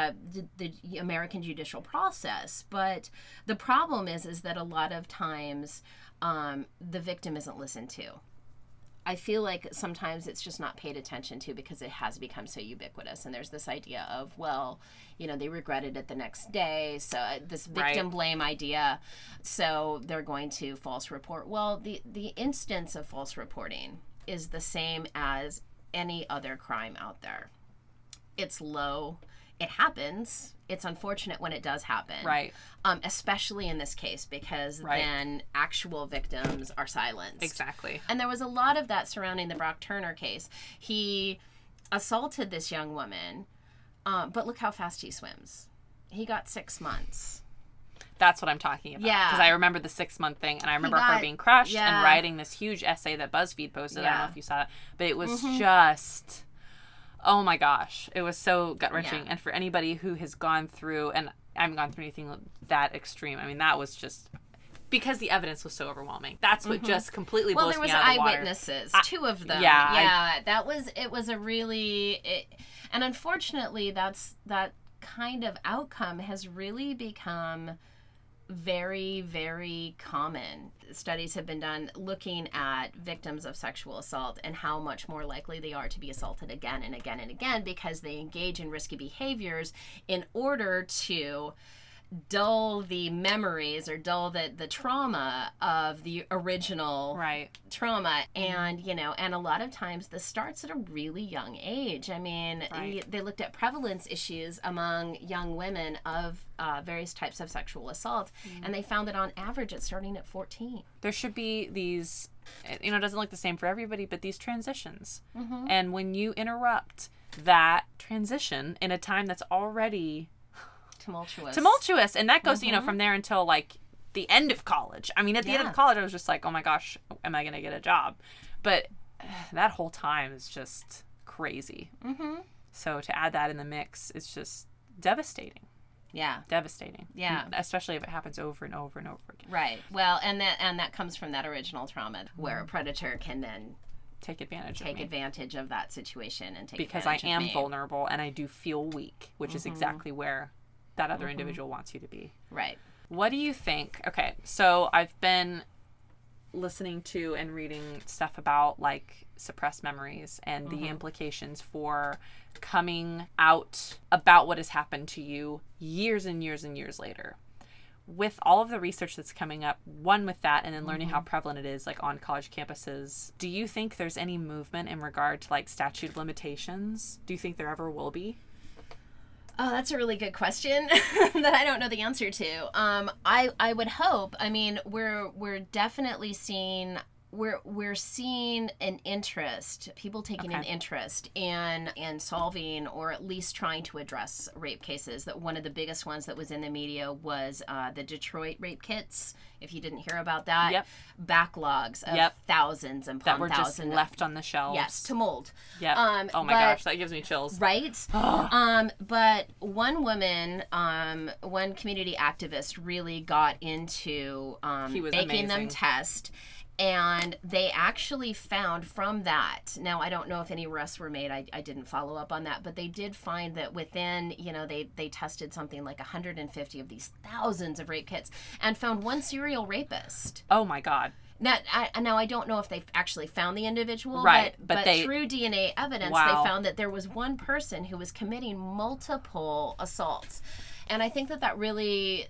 the American judicial process, but the problem is that a lot of times the victim isn't listened to. I feel like sometimes it's just not paid attention to because it has become so ubiquitous. And there's this idea of, well, you know, they regretted it the next day. So this victim blame idea. So they're going to false report. Well, the instance of false reporting is the same as any other crime out there. It's low. It happens. It's unfortunate when it does happen. Right. Especially in this case, because then actual victims are silenced. Exactly. And there was a lot of that surrounding the Brock Turner case. He assaulted this young woman, but look how fast he swims. He got 6 months. That's what I'm talking about. Yeah. Because I remember the 6-month thing, and I remember her being crushed and writing this huge essay that BuzzFeed posted. I don't know if you saw it, but it was just... Oh my gosh. It was so gut-wrenching. Yeah. And for anybody who has gone through, and I haven't gone through anything that extreme, I mean, that was just, because the evidence was so overwhelming. That's what just completely blows me out of the water. Well, there was eyewitnesses, 2 of them. It was a really, and unfortunately, that kind of outcome has really become very, very common. Studies have been done looking at victims of sexual assault and how much more likely they are to be assaulted again and again and again because they engage in risky behaviors in order to dull the memories or dull the trauma of the original trauma. And, you know, and a lot of times this starts at a really young age. I mean, they looked at prevalence issues among young women of various types of sexual assault, and they found that on average it's starting at 14. There should be these, you know, it doesn't look the same for everybody, but these transitions. And when you interrupt that transition in a time that's already tumultuous, and that goes, you know, from there until like the end of college. I mean, at the end of college, I was just like, oh my gosh, am I going to get a job? But that whole time is just crazy. So to add that in the mix, it's just devastating. Devastating. Especially if it happens over and over and over again. Right. Well, and that comes from that original trauma where a predator can then take advantage of that situation and because I am vulnerable and I do feel weak, which is exactly where that other individual wants you to be. Right. What do you think? Okay, so I've been listening to and reading stuff about like suppressed memories and the implications for coming out about what has happened to you years and years and years later. With all of the research that's coming up, one with that and then learning how prevalent it is like on college campuses, do you think there's any movement in regard to like statute of limitations? Do you think there ever will be? Oh, that's a really good question that I don't know the answer to. I would hope. I mean, we're definitely seeing we're seeing an interest, people taking an interest in solving or at least trying to address rape cases. That one of the biggest ones that was in the media was the Detroit rape kits. If you didn't hear about that, backlogs of thousands and that were just left on the shelves. Yes, to mold. Yeah. Oh my gosh, that gives me chills. Right. But one woman, one community activist, really got into making them test. And they actually found from that, now I don't know if any arrests were made, I didn't follow up on that, but they did find that within, they tested something like 150 of these thousands of rape kits and found one serial rapist. Oh my God. Now I don't know if they actually found the individual, right? But through DNA evidence, they found that there was one person who was committing multiple assaults. And I think that really,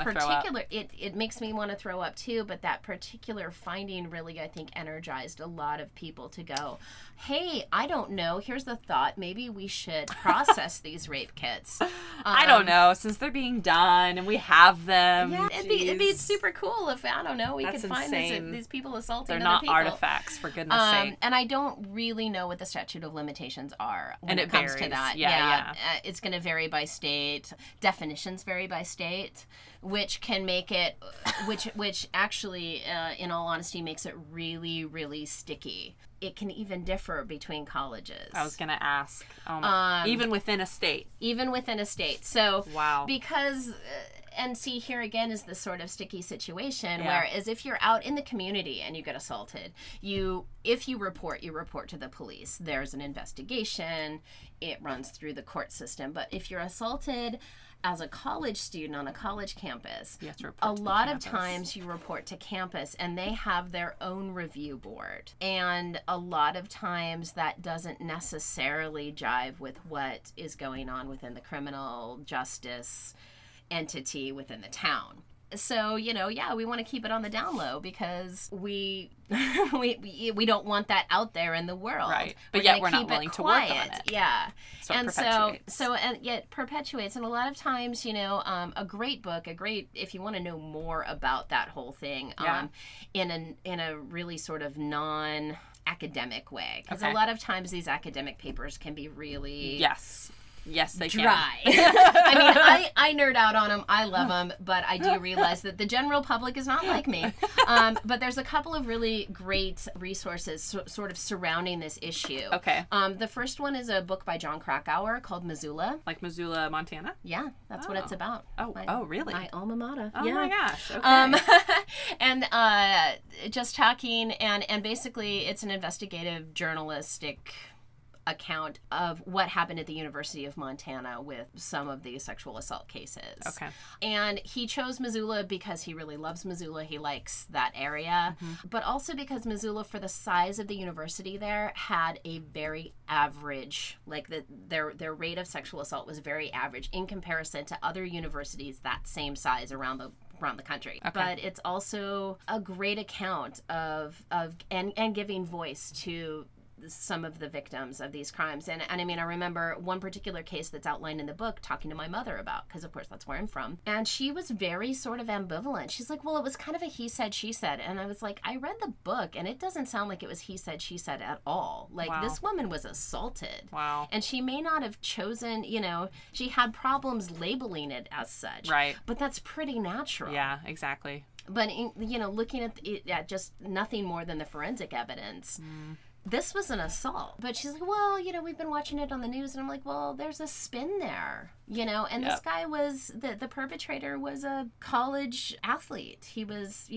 it makes me want to throw up too, but that particular finding really, I think, energized a lot of people to go, hey, I don't know, here's the thought, maybe we should process these rape kits. I don't know, since they're being done and we have them. Yeah, it'd be super cool if, I don't know, we could find these people assaulting other people. They're not artifacts, for goodness sake. And I don't really know what the statute of limitations are when it comes varies. to that. Yeah. It's going to vary by state. Definitions vary by state, which can make it, which actually, in all honesty, makes it really, really sticky. It can even differ between colleges. I was going to ask. Even within a state. Even within a state. So, wow. Because, and see, here again is this sort of sticky situation, whereas if you're out in the community and you get assaulted, if you report to the police. There's an investigation. It runs through the court system. But if you're assaulted as a college student on a college campus, a lot of times you report to campus and they have their own review board. And a lot of times that doesn't necessarily jive with what is going on within the criminal justice entity within the town. So, we want to keep it on the down low because we don't want that out there in the world. Right. But yet we're not willing to work on it. Yeah. So and it perpetuates. and yet perpetuates. And a lot of times, a great book, if you want to know more about that whole thing, in a really sort of non-academic way. Because a lot of times these academic papers can be really... Yes, they dry. I mean, I nerd out on them. I love them, but I do realize that the general public is not like me. But there's a couple of really great resources sort of surrounding this issue. Okay. The first one is a book by John Krakauer called Missoula. Like Missoula, Montana? Yeah, that's what it's about. Oh, really? My alma mater. Oh my gosh. Okay. And just talking, and basically it's an investigative journalistic account of what happened at the University of Montana with some of these sexual assault cases. Okay. And he chose Missoula because he really loves Missoula. He likes that area. Mm-hmm. But also because Missoula, for the size of the university there, had a very average, their rate of sexual assault was very average in comparison to other universities that same size around the country. Okay. But it's also a great account of giving voice to some of the victims of these crimes. And I mean, I remember one particular case that's outlined in the book talking to my mother about, because of course that's where I'm from. And she was very sort of ambivalent. She's like, well, it was kind of a he said, she said. And I was like, I read the book and it doesn't sound like it was he said, she said at all. This woman was assaulted. Wow. And she may not have chosen, she had problems labeling it as such. Right. But that's pretty natural. Yeah, exactly. But, looking at it at just nothing more than the forensic evidence, this was an assault. But she's like, well, we've been watching it on the news. And I'm like, well, there's a spin there, and this guy was, the perpetrator was a college athlete. He was,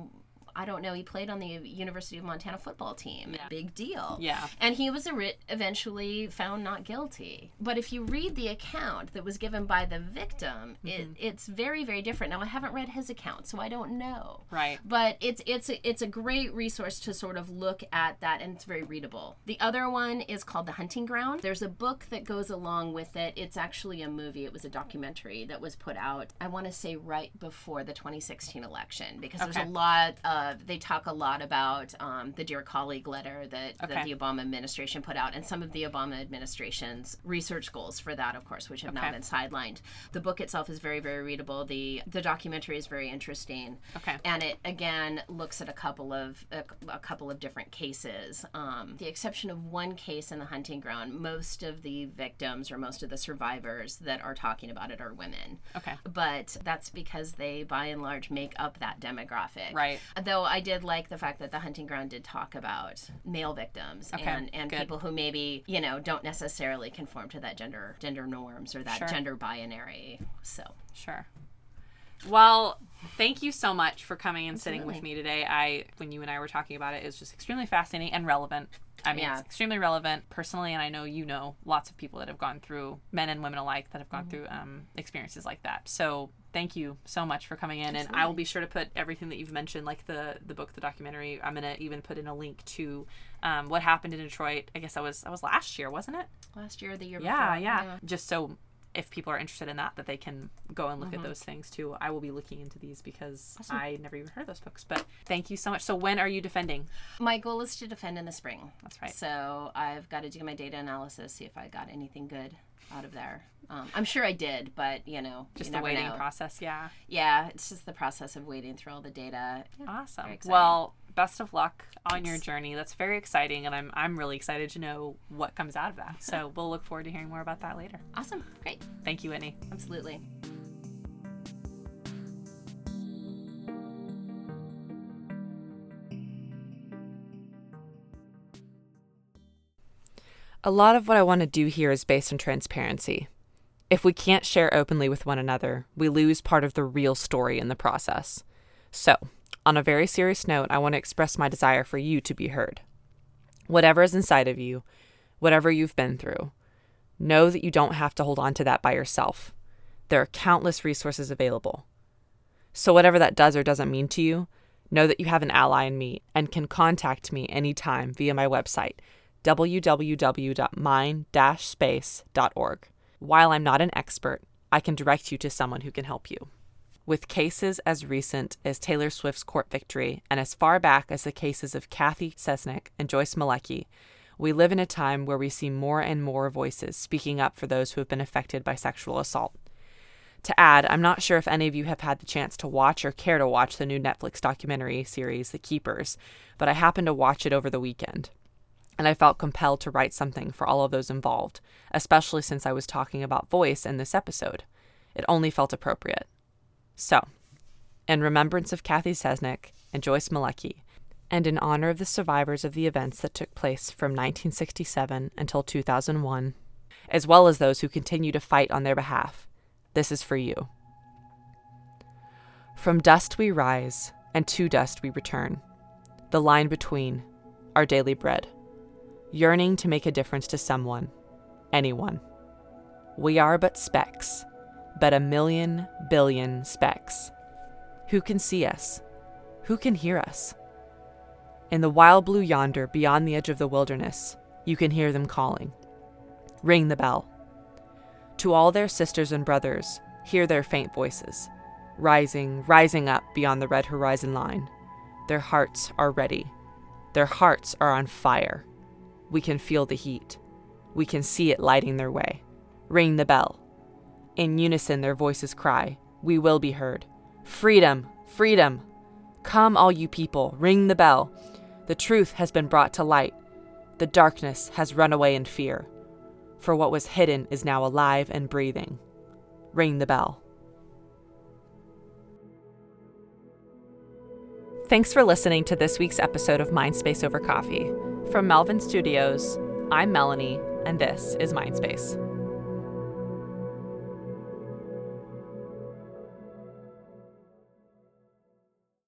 I don't know, he played on the University of Montana football team. Yeah. Big deal. Yeah. And he was eventually found not guilty. But if you read the account that was given by the victim, it's very, very different. Now, I haven't read his account, so I don't know. Right. But it's a great resource to sort of look at that, and it's very readable. The other one is called The Hunting Ground. There's a book that goes along with it. It's actually a movie. It was a documentary that was put out, I want to say, right before the 2016 election, because there's a lot of they talk a lot about the Dear Colleague letter that the Obama administration put out, and some of the Obama administration's research goals for that, of course, which have now been sidelined. The book itself is very, very readable. The documentary is very interesting. And it, again, looks at a couple of different cases. The exception of one case in the hunting ground, most of the victims or most of the survivors that are talking about it are women. But that's because they, by and large, make up that demographic. Right. Though I did like the fact that the hunting ground did talk about male victims and people who maybe, don't necessarily conform to that gender norms or that gender binary. So. Sure. Well, thank you so much for coming and sitting with me today. When you and I were talking about it, it was just extremely fascinating and relevant. I mean, it's extremely relevant personally, and I know lots of people that have gone through, men and women alike, that have gone through experiences like that. So thank you so much for coming in, and I will be sure to put everything that you've mentioned, like the book, the documentary. I'm going to even put in a link to what happened in Detroit. I guess that was last year, wasn't it? Last year or the year before. Yeah. Just so if people are interested in that they can go and look at those things too. I will be looking into these because I never even heard of those books. But thank you so much. So when are you defending? My goal is to defend in the spring. That's right. So I've got to do my data analysis, see if I got anything good out of there. I'm sure I did, but just the waiting process. Yeah, it's just the process of waiting through all the data. Awesome. Well, best of luck on your journey. That's very exciting, and I'm really excited to know what comes out of that. So we'll look forward to hearing more about that later. Awesome. Great. Thank you, Whitney. Absolutely. A lot of what I want to do here is based on transparency. If we can't share openly with one another, we lose part of the real story in the process. So, on a very serious note, I want to express my desire for you to be heard. Whatever is inside of you, whatever you've been through, know that you don't have to hold on to that by yourself. There are countless resources available. So whatever that does or doesn't mean to you, know that you have an ally in me and can contact me anytime via my website, www.mind-space.org. While I'm not an expert, I can direct you to someone who can help you. With cases as recent as Taylor Swift's court victory and as far back as the cases of Kathy Cesnik and Joyce Malecki, we live in a time where we see more and more voices speaking up for those who have been affected by sexual assault. To add, I'm not sure if any of you have had the chance to watch or care to watch the new Netflix documentary series, The Keepers, but I happened to watch it over the weekend. And I felt compelled to write something for all of those involved, especially since I was talking about voice in this episode. It only felt appropriate. So, in remembrance of Kathy Cesnik and Joyce Malecki, and in honor of the survivors of the events that took place from 1967 until 2001, as well as those who continue to fight on their behalf, this is for you. From dust we rise, and to dust we return. The line between, our daily bread. Yearning to make a difference to someone, anyone. We are but specks, but 1,000,000 billion specks. Who can see us? Who can hear us? In the wild blue yonder, beyond the edge of the wilderness, you can hear them calling. Ring the bell. To all their sisters and brothers, hear their faint voices, rising up beyond the red horizon line. Their hearts are ready. Their hearts are on fire. We can feel the heat. We can see it lighting their way. Ring the bell. In unison their voices cry, we will be heard. Freedom! Freedom! Come, all you people, ring the bell. The truth has been brought to light. The darkness has run away in fear. For what was hidden is now alive and breathing. Ring the bell. Thanks for listening to this week's episode of Mindspace Over Coffee. From Melvin Studios, I'm Melanie, and this is Mindspace.